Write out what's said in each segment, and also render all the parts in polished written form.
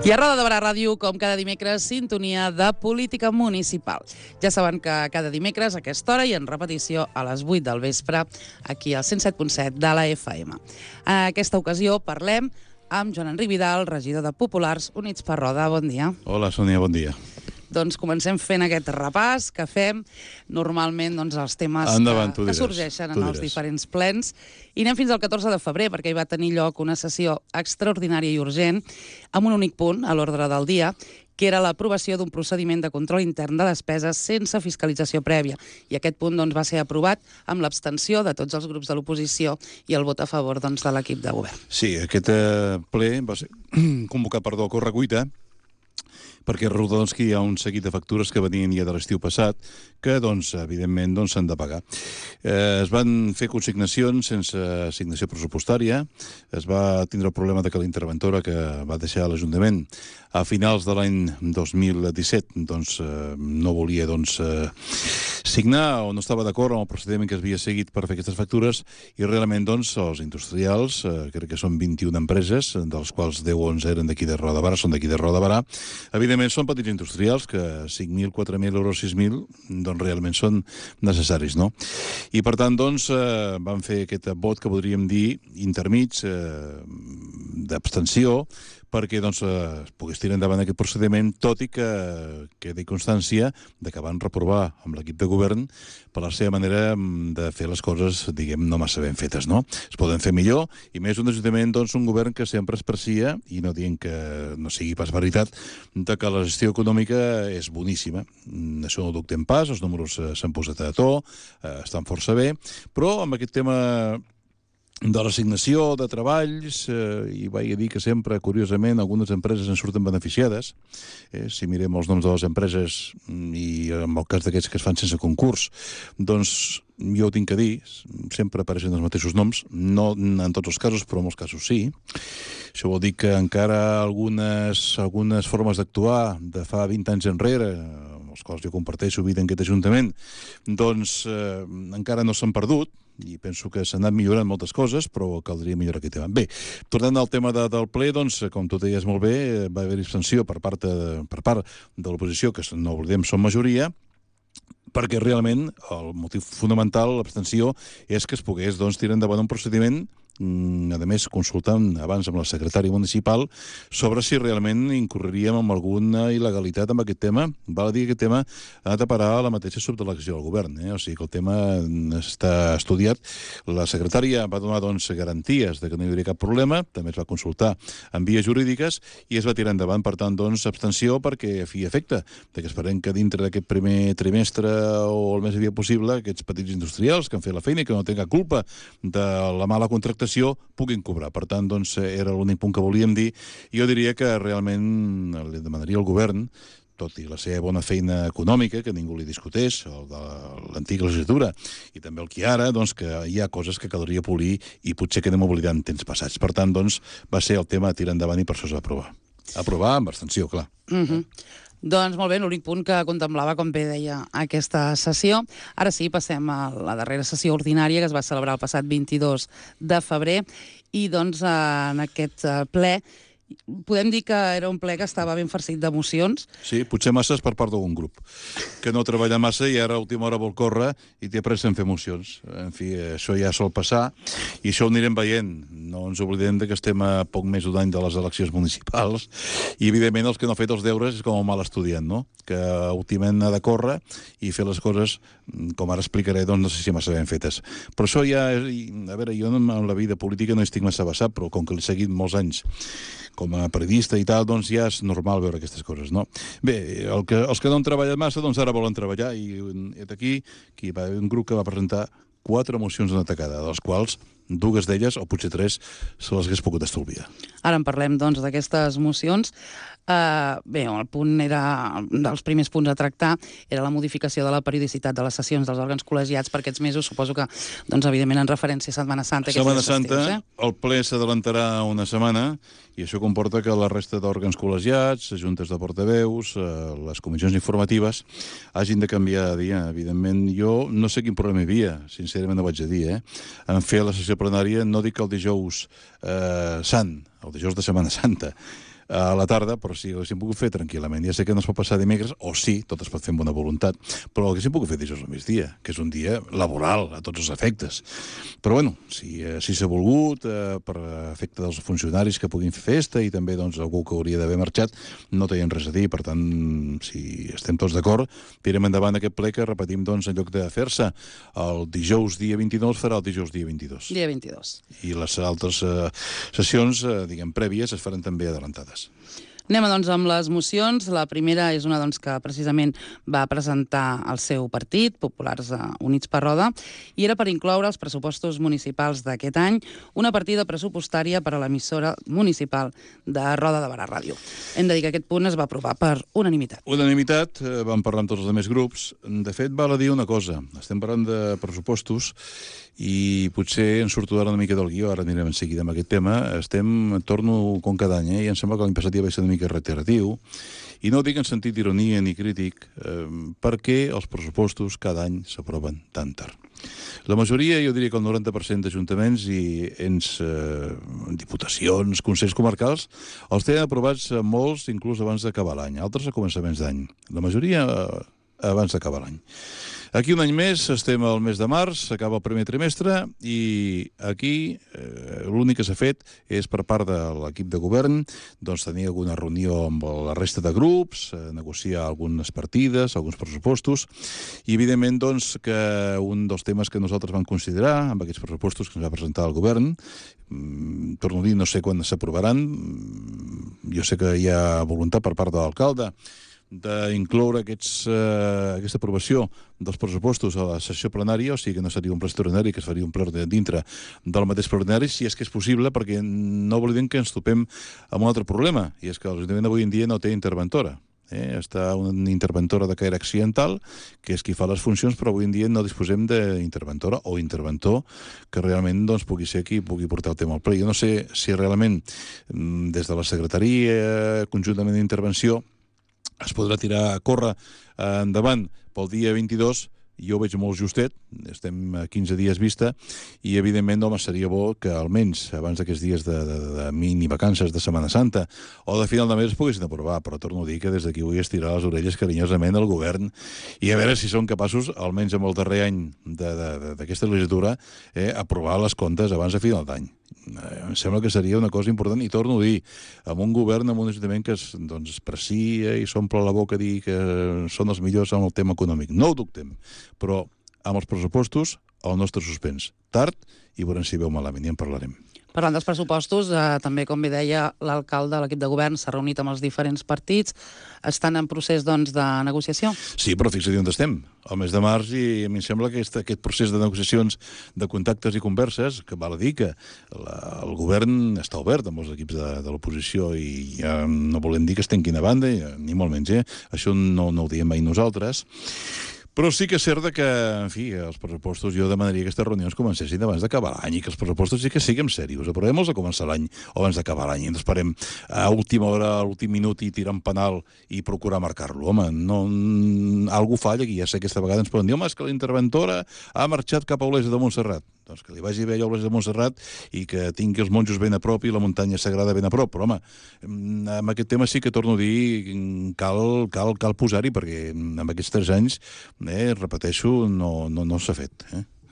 I a Roda de Barà Ràdio, com cada dimecres, sintonia de política municipal. Ja saben que cada dimecres a aquesta hora i en repetició a les 8 del vespre, aquí al 107.7 de la FM. En aquesta ocasió parlem amb Joan Enric Vidal, regidor de Populars Units per Roda. Bon dia. Hola, Sònia, bon dia. Doncs comencem fent aquest repàs que fem normalment els temes que sorgeixen en els diferents plens. I anem fins al 14 de febrer, perquè hi va tenir lloc una sessió extraordinària i urgent amb un únic punt a l'ordre del dia, que era l'aprovació d'un procediment de control intern de despeses sense fiscalització prèvia. I aquest punt va ser aprovat amb l'abstenció de tots els grups de l'oposició i el vot a favor de l'equip de govern. Sí, aquest ple va ser convocat per correcuita, perquè resulta que hi ha un seguit de factures que venien ja de l'estiu passat que, evidentment, s'han de pagar. Es van fer consignacions sense assignació pressupostària, es va tindre el problema de que la interventora que va deixar l'Ajuntament a finals de l'any 2017 no volia signar o no estava d'acord amb el procediment que havia seguit per fer aquestes factures i realment els industrials, crec que són 21 empreses, dels quals 10 o 11 eren d'aquí de Roda de Barà, són d'aquí de Roda de Barà. Evidentment són petits industrials que 5.000, 4.000 euros, 6.000 realment són necessaris, no? I per tant van fer aquest vot que podríem dir intermig d'abstenció perquè pogués tirar endavant aquest procediment, tot i que quedi constància de que van reprovar amb l'equip de govern per la seva manera de fer les coses, diguem, no massa ben fetes, no? Es poden fer millor, i més un ajuntament, un govern que sempre es precia, i no dient que no sigui pas veritat, de que la gestió econòmica és boníssima. Això no ho dubtem pas, els números s'han posat a to, estan força bé, però amb aquest tema de l'assignació de treballs, i vaig a dir que sempre, curiosament, algunes empreses en surten beneficiades. Si mirem els noms de les empreses, i en el cas d'aquests que es fan sense concurs, jo ho tinc que dir, sempre apareixen els mateixos noms, no en tots els casos, però en molts casos sí. Això vol dir que encara algunes formes d'actuar de fa 20 anys enrere, amb els quals jo comparteixo vida en aquest Ajuntament, encara no s'han perdut, i penso que s'han anat millorant moltes coses, però caldria millorar aquest tema. Bé, tornant al tema del ple, com tu deies molt bé, va haver abstenció per part de l'oposició, que no oblidem són majoria, perquè realment el motiu fonamental, l'abstenció, és que es pogués tirar endavant un procediment, a més consultant abans amb la secretària municipal sobre si realment incorreríem en alguna il·legalitat amb aquest tema. Val a dir que aquest tema ha anat a parar a la mateixa subdelegació del govern, o sigui que el tema està estudiat. La secretària va donar garanties de que no hi hauria cap problema, també es va consultar en vies jurídiques i es va tirar endavant, per tant, abstenció perquè a fi i efecte, que esperem que dintre d'aquest primer trimestre o el més aviat possible aquests petits industrials que han fet la feina i que no tenen cap culpa de la mala contractació puguin cobrar. Per tant, era l'únic punt que volíem dir. Jo diria que realment li demanaria al govern, tot i la seva bona feina econòmica, que ningú li discuteix, el de l'antiga legislatura, i també el que ara, que hi ha coses que caldria polir i potser que anem oblidant temps passats. Per tant, va ser el tema a tirar endavant i per això es va aprovar. Aprovar amb abstenció, clar. Doncs molt bé, l'únic punt que contemplava, com bé deia, aquesta sessió. Ara sí, passem a la darrera sessió ordinària que es va celebrar el passat 22 de febrer i en aquest ple podem dir que era un ple que estava ben farcit d'emocions. Sí, potser masses per part d'algun grup, que no treballa massa i ara a última hora vol córrer i té pressa en fer mocions. En fi, això ja sol passar i això ho anirem veient. No ens oblidem que estem a poc més d'un any de les eleccions municipals i, evidentment, els que no han fet els deures és com un mal estudiant, no? Que últimament ha de córrer i fer les coses, com ara explicaré, no sé si massa ben fetes. Però això ja... A veure, jo en la vida política no estic massa vessat, però com que l'he seguit molts anys com a periodista i tal, ja és normal veure aquestes coses, no? Bé, els que no han treballat massa, ara volen treballar i aquí hi va haver un grup que va presentar 4 mocions d'una tacada, de les quals 2 d'elles, o potser 3, se les hagués pogut estalviar. Ara en parlem, d'aquestes mocions. Bé, el punt era, dels primers punts a tractar, era la modificació de la periodicitat de les sessions dels òrgans col·legiats per aquests mesos, suposo que, evidentment, en referència a Setmana Santa. Setmana Santa, el ple s'adelantarà una setmana i això comporta que la resta d'òrgans col·legiats, juntes de portaveus, les comissions informatives, hagin de canviar de dia. Evidentment, jo no sé quin problema hi havia, sincerament ho vaig a dir, en fer la sessió plenària, no dic el dijous sant, el dijous de Setmana Santa, a la tarda, però si ho haguéssim pogut fer tranquil·lament. Ja sé que no es pot passar dimecres, o sí, tot es pot fer amb bona voluntat, però ho haguéssim pogut fer dijous al migdia, que és un dia laboral a tots els efectes. Però bueno, si s'ha volgut, per efecte dels funcionaris que puguin fer festa i també doncs, algú que hauria d'haver marxat, no teien res a dir. Per tant, si estem tots d'acord, tirem endavant aquest ple que, repetim, doncs, en lloc de fer-se el dijous dia 29, farà el dijous dia 22. Dia 22. I les altres sessions, diguem, prèvies, es faran també adelantades. Anem doncs amb les mocions. La primera és una doncs, que precisament va presentar el seu partit, Populars Units per Roda, i era per incloure els pressupostos municipals d'aquest any una partida pressupostària per a l'emissora municipal de Roda de Barà Ràdio. Hem de dir que aquest punt es va aprovar per unanimitat. Unanimitat, vam parlar amb tots els altres grups. De fet, val a dir una cosa. Estem parlant de pressupostos i potser ens surto ara una mica del guió, ara anirem en seguida amb aquest tema. Torno com cada any, i em sembla que l'any passat ja va ser una mica reiteratiu, i no ho dic en sentit d'ironia ni crític, perquè els pressupostos cada any s'aproven tan tard. La majoria, jo diria que el 90% d'ajuntaments i ens, diputacions, consells comarcals, els tenen aprovats molts inclús abans d'acabar l'any, altres a començaments d'any. La majoria abans d'acabar l'any. Aquí un any més, estem al mes de març, s'acaba el primer trimestre i aquí l'únic que s'ha fet és per part de l'equip de govern doncs, tenir alguna reunió amb la resta de grups, negociar algunes partides, alguns pressupostos i evidentment doncs, que un dels temes que nosaltres vam considerar amb aquests pressupostos que ens va presentar el govern, torno a dir, no sé quan s'aprovaran, jo sé que hi ha voluntat per part de l'alcalde d'incloure aquesta aprovació dels pressupostos a la sessió plenària, o sigui que no seria un ple extraordinari, que es faria un ple dintre del mateix plenari, si és que és possible, perquè no oblidem que ens topem amb un altre problema, i és que l'Ajuntament avui en dia no té interventora. Està una interventora de caire accidental, que és qui fa les funcions, però avui en dia no disposem d'interventora o interventor que realment doncs, pugui ser qui pugui portar el tema al ple. Jo no sé si realment des de la secretaria, conjuntament d'intervenció, es podrà tirar a córrer endavant pel dia 22, jo ho veig molt justet, estem a 15 dies vista, i evidentment home, seria bo que almenys abans d'aquests dies de mini vacances de Setmana Santa o de final de mes es poguessin aprovar, però torno a dir que des d'aquí vull estirar les orelles carinyosament al govern i a veure si són capaços, almenys amb el darrer any d'aquesta legislatura, aprovar les comptes abans de final d'any. Em sembla que seria una cosa important, i torno a dir, amb un govern, amb un ajuntament que es precia i s'omple la boca a dir que són els millors en el tema econòmic. No ho dubtem, però amb els pressupostos, el nostre suspens. Tard, i veurem si veu malament, i en parlarem. Parlant dels pressupostos, també, com bé deia, l'alcalde, l'equip de govern s'ha reunit amb els diferents partits. Estan en procés, doncs, de negociació? Sí, però fixa't on estem, al mes de març, i a mi em sembla que aquest procés de negociacions, de contactes i converses, que val a dir que el govern està obert amb els equips de l'oposició i ja no volem dir que es tanquin a banda, ni molt menys, això no ho diem mai nosaltres. Però sí que és cert que, en fi, els pressupostos, jo demanaria que aquestes reunions comencessin abans d'acabar l'any i que els pressupostos sí que siguem serios. Aprovem-los a començar l'any o abans d'acabar l'any. I no esperem a última hora, a l'últim minut i tirar en penal i procurar marcar-lo. Home, algú falla aquí. Ja sé que aquesta vegada ens poden dir, home, és que la interventora ha marxat cap a Olesa de Montserrat. Doncs que li vagi bé a Olesa de Montserrat i que tingui els monjos ben a prop i la muntanya sagrada ben a prop. Però, home, amb aquest tema sí que torno a dir, cal posar-hi, perquè en aquests 3 anys, repeteixo, no s'ha fet.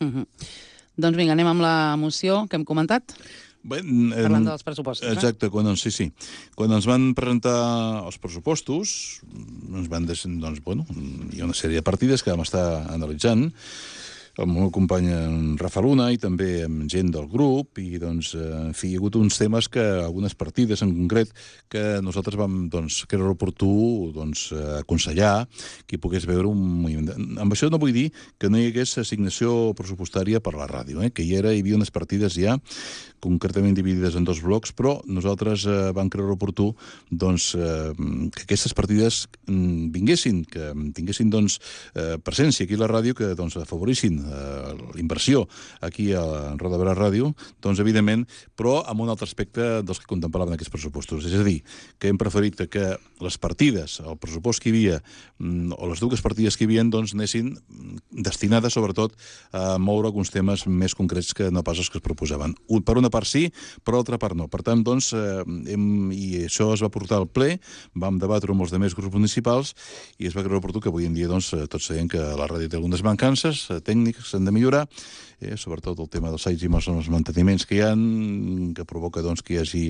Doncs vinga, anem amb la moció que hem comentat. Parlant dels pressupostos. Exacte, sí. Quan ens van presentar els pressupostos, ens van dir, doncs, bueno, hi ha una sèrie de partides que vam estar analitzant, amb el meu company Rafa Luna i també amb gent del grup, i doncs, en fi, hi ha hagut uns temes que, algunes partides en concret, que nosaltres vam, doncs, que era oportú, doncs, aconsellar que hi pogués veure un moviment. Amb això no vull dir que no hi hagués assignació pressupostària per a la ràdio, que hi havia unes partides ja concretament dividides en 2 blocs, però nosaltres vam creure oportú doncs, que aquestes partides vinguessin, que tinguessin doncs, presència aquí a la ràdio, que doncs, afavorissin inversió aquí a Roda de Berà Ràdio, doncs evidentment, però amb un altre aspecte dels que contemplaven aquests pressupostos. És a dir, que hem preferit que les partides, el pressupost que hi havia, o les dues partides que hi havia, doncs anessin destinades sobretot a moure alguns temes més concrets que no pas els que es proposaven. Per una part sí, per l'altra part no. Per tant, doncs, i això es va portar al ple, vam debatre amb els altres grups municipals i es va creure oportú que avui en dia doncs, tots sabem que la ràdio té algunes mancances tècniques que s'han de millorar, sobretot el tema dels anys i els manteniments que hi ha, que provoca doncs, que hi hagi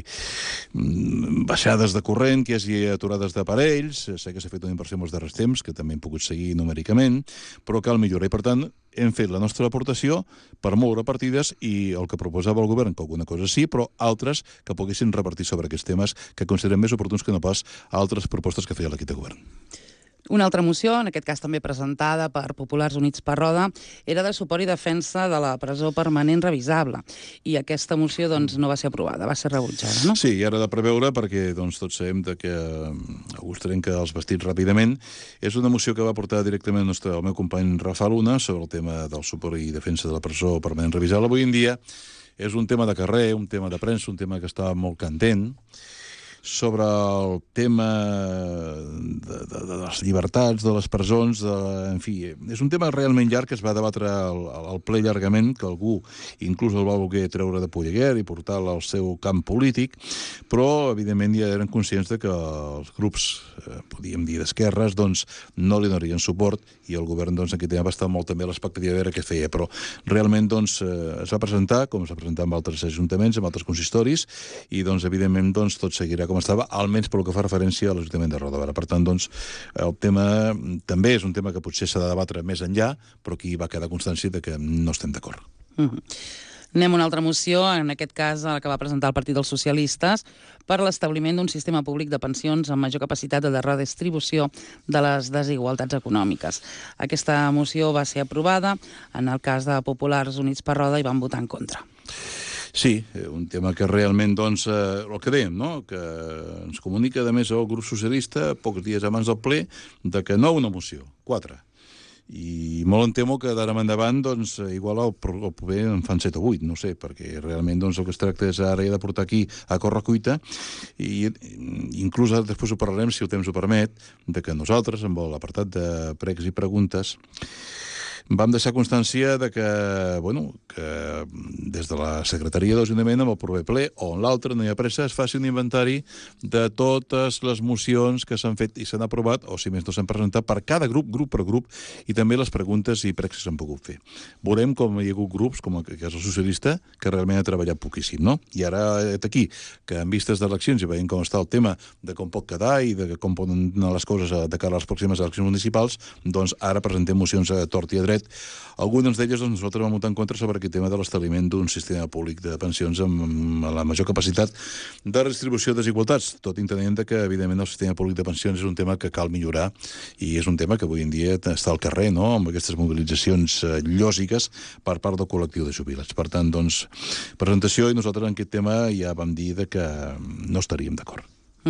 baixades de corrent, que hi hagi aturades d'aparells. Sé que s'ha fet una inversió en els darrers temps, que també hem pogut seguir numèricament, però cal millorar. I, per tant, hem fet la nostra aportació per moure partides i el que proposava el govern, que alguna cosa sí, però altres que poguessin repartir sobre aquests temes que considerem més oportuns que no pas altres propostes que feia l'equip de govern. Una altra moció, en aquest cas també presentada per Populars Units per Roda, era de suport i defensa de la presó permanent revisable. I aquesta moció doncs, no va ser aprovada, va ser rebutjada, no? Sí, i ara de preveure, perquè doncs, tots sabem que August trenca els vestits ràpidament. És una moció que va portar directament el meu company Rafa Luna sobre el tema del suport i defensa de la presó permanent revisable. Avui en dia és un tema de carrer, un tema de premsa, un tema que està molt candent, sobre el tema de les llibertats, de les presons, en fi, és un tema realment llarg que es va debatre al ple llargament, que algú inclús el va voler treure de polleguer i portar-lo al seu camp polític, però evidentment ja eren conscients de que els grups, podíem dir d'esquerres, doncs no li donarien suport i el govern doncs aquí va estar molt també a l'expectativa de veure què feia, però realment doncs es va presentar, com s'ha presentat en altres ajuntaments, en altres consistoris, i doncs evidentment doncs tot seguirà com estava, almenys pel que fa referència a l'Ajuntament de Roda de Berà. Per tant, doncs, el tema també és un tema que potser s'ha de debatre més enllà, però aquí va quedar constància de que no estem d'acord. Anem a una altra moció, en aquest cas la que va presentar el Partit dels Socialistes, per l'establiment d'un sistema públic de pensions amb major capacitat de redistribució de les desigualtats econòmiques. Aquesta moció va ser aprovada, en el cas de Populars Units per Roda, i van votar en contra. Sí, un tema que realment, doncs, el que dèiem, no?, que ens comunica, a més, el grup socialista, pocs dies abans del ple, de que no una moció, 4. I molt em temo que d'ara endavant, doncs, igual el proper en fan 7 o 8, no sé, perquè realment doncs, el que es tracta és ara de portar aquí a correcuita i inclús després ho parlarem, si el temps ho permet, de que nosaltres, amb l'apartat de pregs i preguntes, vam deixar constància de que, bueno, que des de la Secretaria de l'Ajuntament amb el proper ple o en l'altre, no hi ha pressa, es faci un inventari de totes les mocions que s'han fet i s'han aprovat, o si més no s'han presentat per cada grup per grup, i també les preguntes i pregs que s'han pogut fer. Veurem com hi ha hagut grups, com el que és el socialista, que realment ha treballat poquíssim, no? I ara aquí, que en vistes d'eleccions i veient com està el tema de com pot quedar i de com poden anar les coses de cara a les pròximes eleccions municipals, doncs ara presentem mocions a tort i a dret. Algunes d'elles doncs, nosaltres vam votar en contra sobre aquest tema de l'establiment d'un sistema públic de pensions amb la major capacitat de redistribució de desigualtats, tot entenent que, evidentment, el sistema públic de pensions és un tema que cal millorar i és un tema que avui en dia està al carrer, no?, amb aquestes mobilitzacions lògiques per part del col·lectiu de jubilats. Per tant, doncs, presentació, i nosaltres en aquest tema ja vam dir que no estaríem d'acord.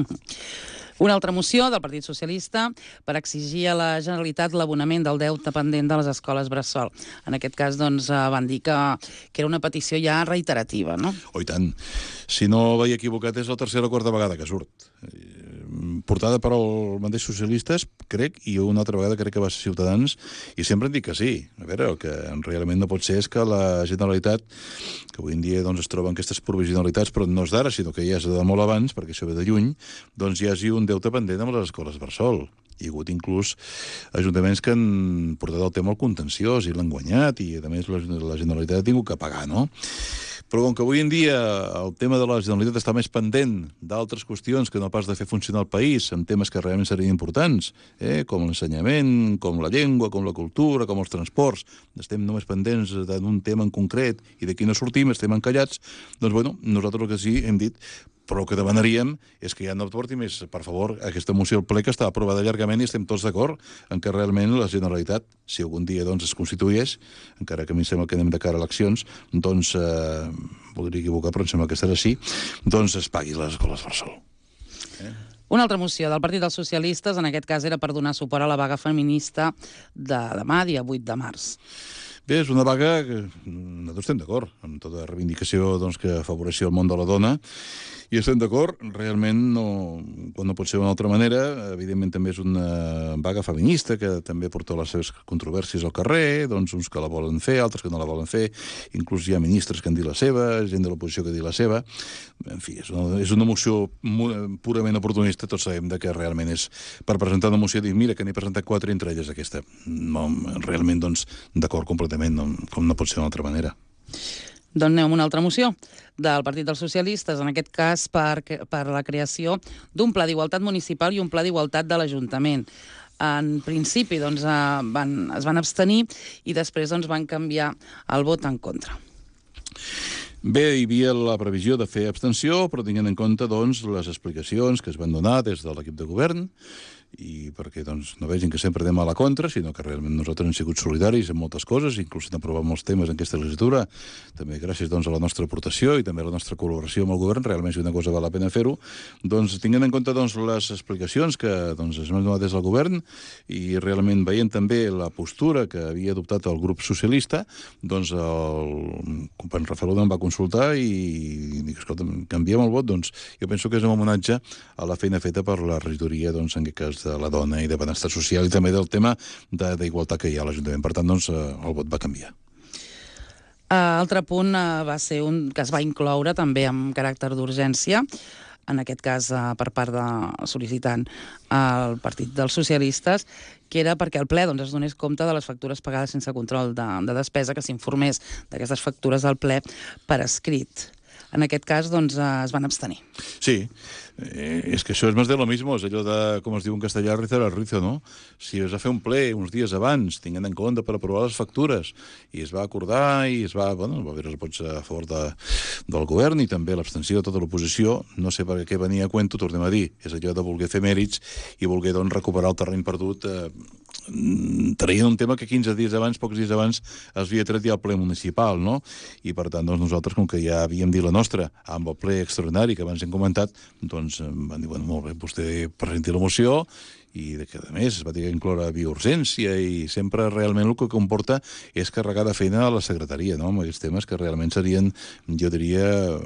Una altra moció del Partit Socialista per exigir a la Generalitat l'abonament del deute pendent de les escoles bressol. En aquest cas, doncs, van dir que era una petició ja reiterativa, no? Oh, i tant. Si no vaig equivocat, és la tercera o quarta vegada que surt. Portada per el mateix socialistes, crec, i una altra vegada crec que va ser Ciutadans, i sempre han dit que sí. A veure, el que realment no pot ser és que la Generalitat, que avui en dia doncs, es troben aquestes provisionalitats, però no és d'ara, sinó que ja és de molt abans, perquè això ve de lluny, doncs hi hagi un deute pendent amb les escoles bressol. Hi ha hagut inclús ajuntaments que han portat el tema al contenciós i l'han guanyat, i a més la Generalitat ha tingut que pagar, no? Però com que avui en dia el tema de la Generalitat està més pendent d'altres qüestions que no pas de fer funcionar el país en temes que realment serien importants, com l'ensenyament, com la llengua, com la cultura, com els transports, estem només pendents d'un tema en concret i d'aquí no sortim, estem encallats, doncs bueno, nosaltres el que sí hem dit, però el que demanaríem és que ja no porti més, per favor, aquesta moció al ple que està aprovada llargament i estem tots d'acord en que realment la Generalitat, si algun dia doncs, es constitueix, encara que a mi sembla que anem de cara a eleccions, doncs, voldria equivocar, però em sembla que serà així, doncs es pagui les escoles bressol. Una altra moció del Partit dels Socialistes, en aquest cas era per donar suport a la vaga feminista de demà, dia 8 de març. Bé, és una vaga que nosaltres estem d'acord amb tota reivindicació que afavoreixi el món de la dona, i estem d'acord, realment, quan no pot ser d'una altra manera. Evidentment també és una vaga feminista que també porta les seves controvèrsies al carrer, doncs uns que la volen fer, altres que no la volen fer, inclús hi ha ministres que han dit la seva, gent de l'oposició que ha dit la seva. En fi, és una moció purament oportunista. Tots sabem que realment és per presentar una moció i dir, mira, que n'he presentat 4, entre elles aquesta. No, realment, doncs, d'acord completament, com no pot ser d'una altra manera. Doncs anem a una altra moció del Partit dels Socialistes, en aquest cas per la creació d'un pla d'igualtat municipal i un pla d'igualtat de l'Ajuntament. En principi es van abstenir i després van canviar el vot en contra. Bé, hi havia la previsió de fer abstenció, però tenint en compte les explicacions que es van donar des de l'equip de govern, i perquè no vegin que sempre anem a la contra, sinó que realment nosaltres hem sigut solidaris en moltes coses, inclús hem aprovat molts temes en aquesta legislatura, també gràcies a la nostra aportació i també a la nostra col·laboració amb el govern. Realment, si una cosa val la pena fer-ho, tinguent en compte les explicacions que es van donar des del govern, i realment veient també la postura que havia adoptat el grup socialista, el company Rafael Oda em va consultar i dic, escolta, canviem el vot. Jo penso que és un homenatge a la feina feta per la regidoria, en aquest cas de la dona i de benestar social, i també del tema d'igualtat que hi ha a l'Ajuntament. Per tant, el vot va canviar. Altre punt va ser un que es va incloure també amb caràcter d'urgència, en aquest cas per part de sol·licitant al Partit dels Socialistes, que era perquè el ple es donés compte de les factures pagades sense control de despesa, que s'informés d'aquestes factures del ple per escrit. En aquest cas, es van abstenir. Sí, és que això és més de lo mismo, és allò de, com es diu en castellà, rizar el rizo, no? Si es va fer un ple uns dies abans, tinguent en compte per aprovar les factures, i es va acordar, i va haver els vots a favor del govern, i també l'abstenció de tota l'oposició, no sé per què venia a cuento, tornem a dir, és allò de voler fer mèrits i voler, recuperar el terreny perdut, traient un tema que 15 dies abans, pocs dies abans, es havia tret ja al ple municipal, no? I per tant, nosaltres, com que ja havíem dit la nostra, amb el ple extraordinari que abans hem comentat, van dir, molt bé, vostè presenti la moció, i que, a més, es va dir que incloure biourgència, i sempre realment el que comporta és carregar de feina a la secretaria, no?, amb aquests temes que realment serien, jo diria,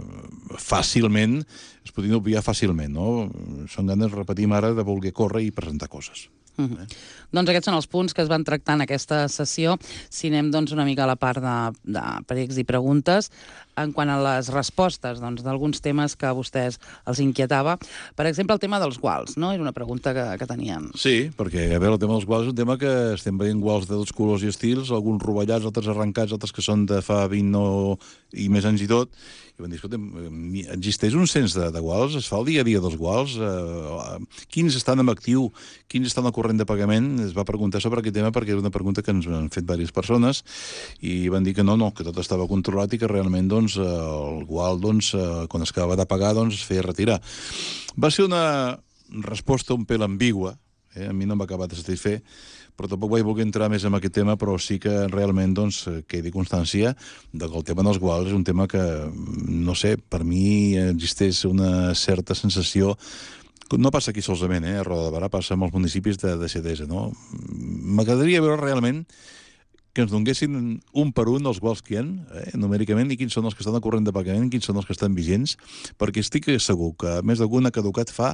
fàcilment, es podrien obviar fàcilment, no? Són ganes, repetim ara, de voler córrer i presentar coses. Doncs aquests són els punts que es van tractar en aquesta sessió. Si anem una mica a la part de pregs i preguntes, en quant a les respostes d'alguns temes que a vostès els inquietava. Per exemple, el tema dels guals, no? Era una pregunta que tenien. Sí, perquè, a veure, el tema dels guals és un tema que estem veient guals de tots colors i estils, alguns rovellats, altres arrencats, altres que són de fa 20 i més anys i tot. I van dir, escolta'm, existeix un cens de guals? Es fa el dia a dia dels guals? Quins estan en actiu? Quins estan al corrent de pagament? Es va preguntar sobre aquest tema perquè era una pregunta que ens han fet diverses persones i van dir que no, que tot estava controlat i que realment el gual, quan es acabava de pagar, es feia retirar. Va ser una resposta un pèl ambigua, a mi no em va acabar de satisfer, però tampoc vaig voler entrar més en aquest tema, però sí que realment quedi constància que el tema dels guals és un tema que, no sé, per mi existeix una certa sensació. No passa aquí solament, a Roda de Berà, passa en molts municipis de deixadesa, no? M'agradaria veure realment que ens donguessin un per un els guals que hi ha, numèricament, i quins són els que estan al corrent de pagament, quins són els que estan vigents, perquè estic segur que més d'algun ha caducat fa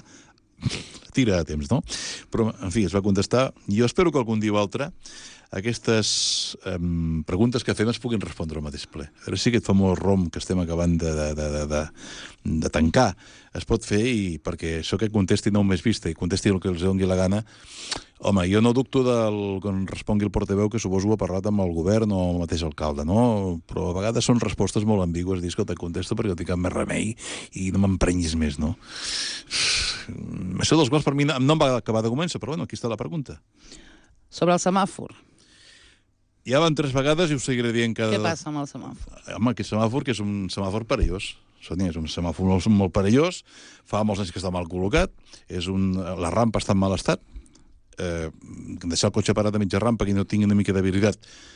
tira de temps, no? Però, en fi, es va contestar. Jo espero que algun dia o altre aquestes preguntes que fem es puguin respondre al mateix ple. A veure si aquest famós ROM que estem acabant de tancar es pot fer, i perquè això que contesti no més vista i contesti el que els doni la gana. Home, jo no dubto quan respongui el portaveu, que suposo ho ha parlat amb el govern o el mateix alcalde, no? Però a vegades són respostes molt ambigües, dir, escolta, contesto perquè no tinc cap més remei i no m'emprenyis més, no? Això dels quals per mi no em va acabar de començar, però bueno, aquí està la pregunta. Sobre el semàfor. Ja van 3 vegades i ho seguiré dient cada... Què passa amb el semàfor? Home, aquest semàfor, que és un semàfor perillós. És un semàfor molt perillós, fa molts anys que està mal col·locat, la rampa està en mal estat, deixar el cotxe parat a mitja rampa, que no tingui una mica d'habilitat,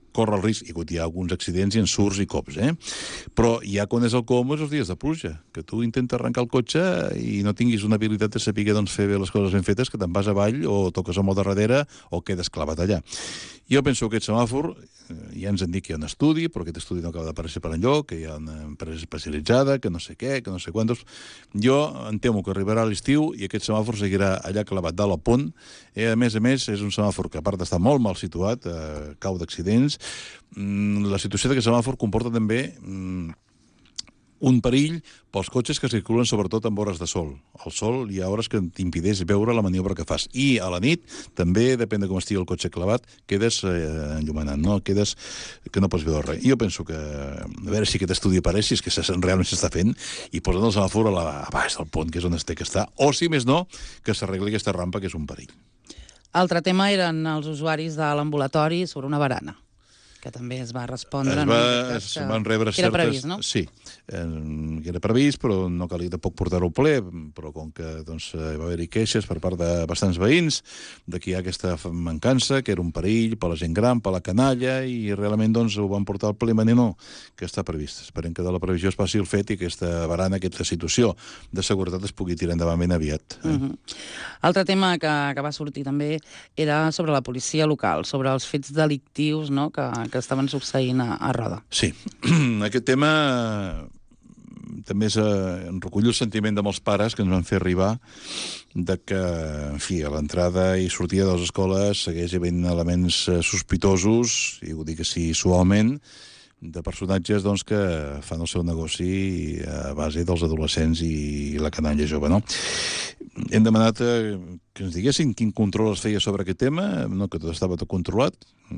corre el risc, hi ha alguns accidents i ensurts i cops, però ja quan és el com és els dies de pluja, que tu intentes arrencar el cotxe i no tinguis una habilitat de saber fer bé les coses ben fetes, que te'n vas avall o toques el de darrere o quedes clavat allà. Jo penso que aquest semàfor, ja ens han dit que hi ha un estudi, però aquest estudi no acaba d'aparèixer per enlloc, que hi ha una empresa especialitzada, que no sé què, que no sé quantos. Jo em temo que arribarà l'estiu i aquest semàfor seguirà allà clavat dalt al pont. A més, és un semàfor que, a part d'estar molt mal situat, cau d'accidents. La situació d'aquest semàfor comporta també un perill pels cotxes que circulen sobretot en hores de sol. Al sol hi ha hores que t'impedeix veure la maniobra que fas. I a la nit, també, depèn de com estigui el cotxe clavat, quedes enllumenant, no? Quedes que no pots veure res. I jo penso que, a veure si aquest estudi apareix, si és que realment s'està fent, i posen el semàfor a baix del pont, que és on es té que estar, o, si més no, que s'arregli aquesta rampa, que és un perill. Altre tema eren els usuaris de l'ambulatori sobre una barana, que també es va respondre... Es van rebre certes... Era previst, no? Sí, que era previst, però no calia tampoc portar-ho al ple, però com que va haver-hi queixes per part de bastants veïns de que hi ha aquesta mancança, que era un perill per la gent gran, per la canalla, i realment ho van portar al ple no, que està previst. Esperem que de la previsió es passi el fet i aquesta barana, aquesta situació de seguretat es pugui tirar endavant ben aviat. Altre tema que va sortir també era sobre la policia local, sobre els fets delictius, no?, que estaven succeint a Roda. Sí, aquest tema també recull el sentiment de molts pares que ens van fer arribar de que, en fi, a l'entrada i sortida de les escoles segueix havent elements sospitosos, i ho dic així suaument, de personatges que fan el seu negoci a base dels adolescents i la canalla jove, no? Hem demanat que ens diguessin quin control es feia sobre aquest tema, no, que tot estava tot controlat.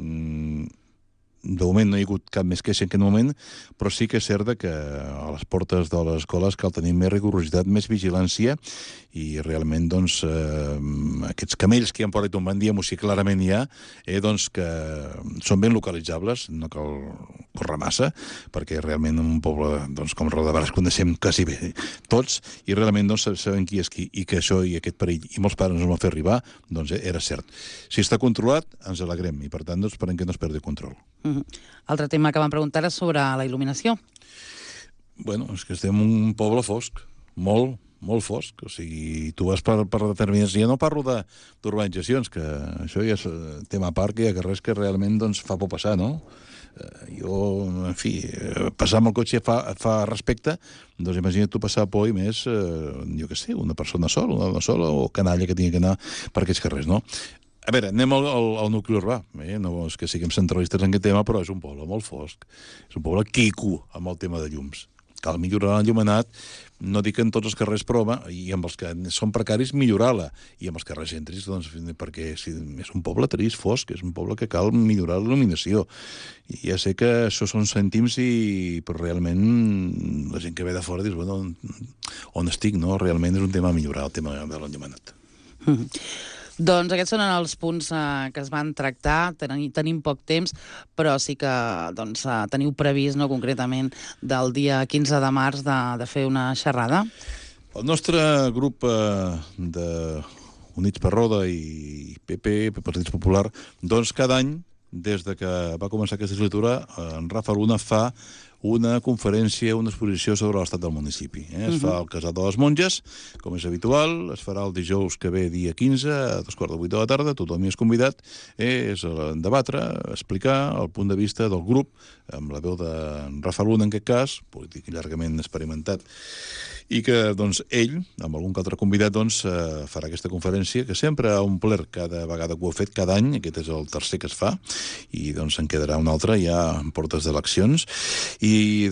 De moment no hi ha hagut cap més queixa en aquest moment, però sí que és cert que a les portes de les escoles cal tenir més rigorositat, més vigilància, i realment, aquests camells que hi ha por ahí tombant, diguem-ho, si clarament hi ha, que són ben localitzables, no cal córrer massa, perquè realment en un poble com Roda de Barà es coneixem quasi bé tots, i realment sabem qui és qui, i que això i aquest perill, i molts pares ens ho van fer arribar, era cert. Si està controlat, ens alegrem, i per tant esperem que no es perdi control. Altre tema que van preguntar és sobre la il·luminació. Bueno, és que estem en un poble fosc, molt fosc. O sigui, tu vas per determinats... Ja no parlo d'urbanitzacions, que això ja és tema a part, que hi ha carrers que realment fa por passar, no? Jo, en fi, passar amb el cotxe fa respecte, imagina't tu passar por i més, jo què sé, una persona sola o canalla que tingui que anar per aquests carrers, no? A veure, anem al nucli urbà. No és que siguem centralistes en aquest tema, però és un poble molt fosc. És un poble quico amb el tema de llums. Cal millorar l'enllumenat, no dic en tots els carrers, però i amb els que són precaris, millorar-la. I amb els carrers cèntrics, perquè és un poble trist, fosc, és un poble que cal millorar l'il·luminació. I ja sé que això són cèntims, però realment la gent que ve de fora dius, bueno, on estic, no? Realment és un tema a millorar, el tema de l'enllumenat. Doncs aquests són els punts que es van tractar. Tenim poc temps, però sí que teniu previst, no, concretament, del dia 15 de març de fer una xerrada. El nostre grup de Units per Roda i PP, Partit Popular, cada any, des de que va començar aquesta legislatura, en Rafa Luna fa una conferència, una exposició sobre l'estat del municipi. Es fa al Casal de les Monges, com és habitual, es farà el dijous que ve, dia 15, a 7:45 de la tarda, tothom hi és convidat, és debatre, explicar el punt de vista del grup, amb la veu de Rafa Luna, en aquest cas, polític llargament experimentat, i que ell, amb algun altre convidat, farà aquesta conferència, que sempre ha omplert cada vegada que ho ha fet, cada any, aquest és el tercer que es fa, i en quedarà un altre ja en portes d'eleccions, i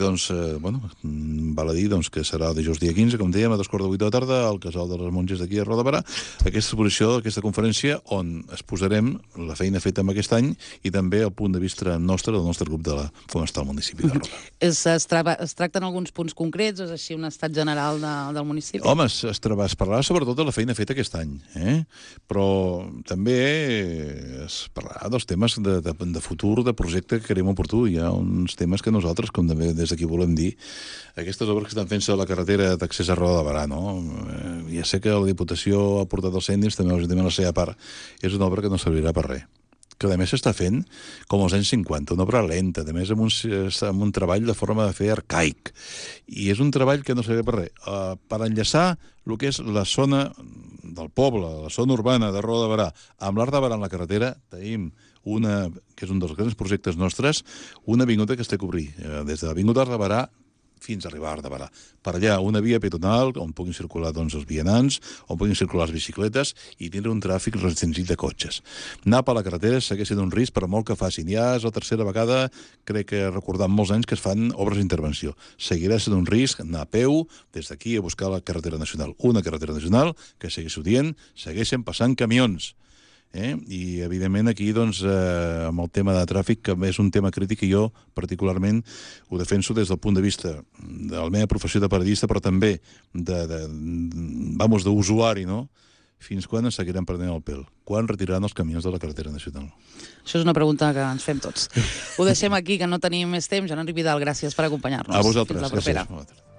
val a dir que serà dijous dia 15, com dèiem, a 7:45 de la tarda, al Casal de les Monges d'aquí a Roda de Barà, aquesta exposició, aquesta conferència, on exposarem la feina feta amb aquest any i també el punt de vista nostre, del nostre grup, de com està el municipi de Roda. Es tracten alguns punts concrets, o és així un estat general del municipi? Home, es parlarà sobretot de la feina feta aquest any, però també es parlarà dels temes de futur, de projecte que querem oportú. Hi ha uns temes que nosaltres, com també des d'aquí volem dir, aquestes obres que estan fent-se a la carretera d'accés a Roda de Barà, no? Ja sé que la Diputació ha portat els cèntims, també l'Ajuntament a la seva part. És una obra que no servirà per res, que a més s'està fent com als anys 50, una obra lenta, a més amb un treball de forma de fer arcaic. I és un treball que no serveix per res. Per enllaçar el que és la zona del poble, la zona urbana de Roda de Berà, amb l'Arc de Berà en la carretera, tenim que és un dels grans projectes nostres, una avinguda que es té que obrir, des de l'avinguda Arc de Berà fins a arribar a Arc de Berà. Per allà, una via peatonal on puguin circular els vianants, on puguin circular les bicicletes i tindre un tràfic restringit de cotxes. Anar per la carretera segueix sent un risc per molt que facin. Ja és la tercera vegada, crec que recordant molts anys, que es fan obres d'intervenció. Seguirà sent un risc anar a peu des d'aquí a buscar la carretera nacional. Una carretera nacional que, segueixo dient, segueixen passant camions. I evidentment aquí amb el tema de tràfic, que és un tema crític, i jo particularment ho defenso des del punt de vista de la meva professió de periodista, però també d'usuari, no? Fins quan ens seguirem perdent el pèl? Quan retiraran els camions de la carretera nacional? Això és una pregunta que ens fem tots. Ho deixem aquí, que no tenim més temps. Joan Enric Vidal, gràcies per acompanyar-nos. A vosaltres. Fins la propera. Gràcies.